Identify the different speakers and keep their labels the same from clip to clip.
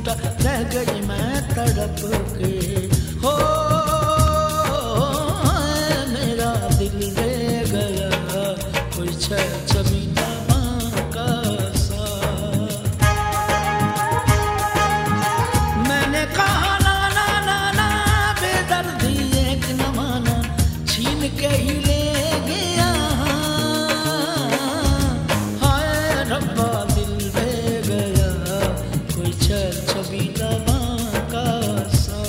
Speaker 1: लूटा, रह गई मैं तड़प के। हो मेरा दिल ले गया कोई छबीला माँ का सा। मैंने कहा ना ना ना ना बेदर्दी एक न माना, छीन के ही ले गया। हाय रब्बा दिल ले गया कोई छबीला माँ का सा।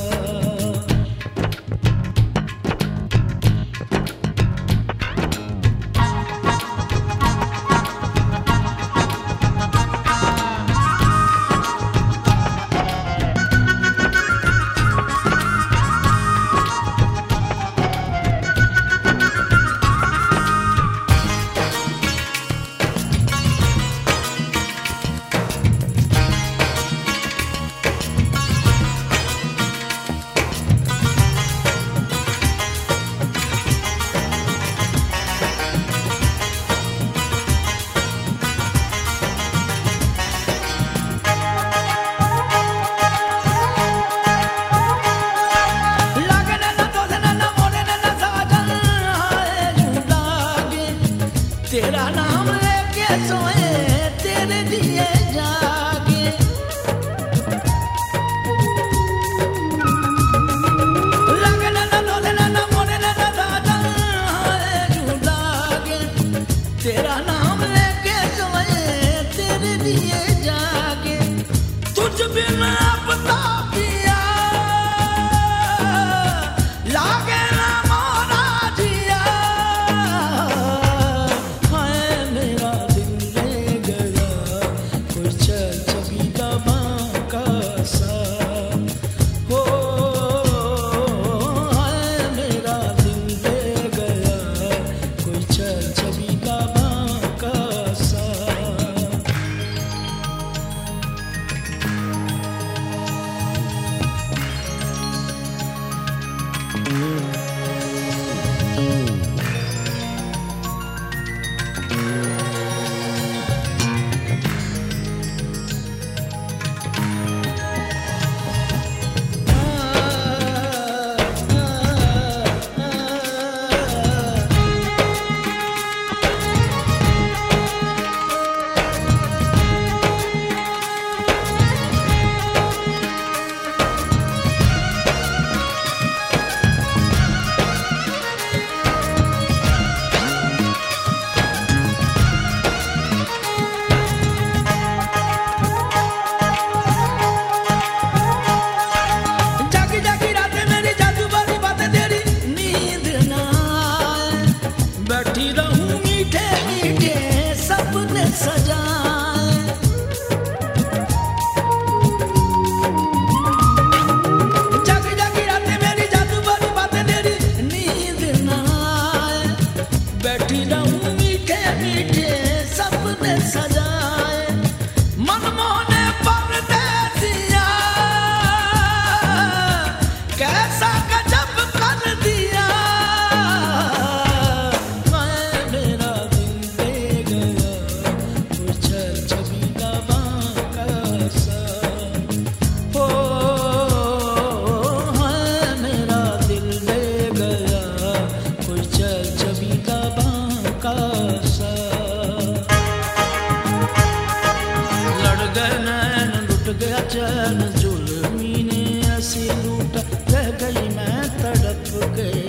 Speaker 1: तेरा नाम लेके सोए तेरे दिए जागे, लगे ना डोले ना मोड़े ना दादा यूं लागे। तेरा नाम लेके सोए तेरे दिए जागे, तुझ बिना पता पिया लागे ना मोरा जिया। छबीला माँ का सा। हो मेरा दिल ले गया कोई छबीला माँ का सा। बैठी रहूं मीठे मीठे सपने सजाए, जागी जागी रातें मेरी जादू वाली बातें तेरी नींद ना आए। बैठी रहूं मीठे मीठे सपने सजाए, मनमोहने परदेसिया कैसा गजब कर दिया। छबीला माँ का सा। हो मेरा दिल ले गया कोई छबीला माँ का सा। लड़ गए नैन लुट गया चैन, जुल्मी ने ऐसी लूटा, रह गई मैं तड़प के।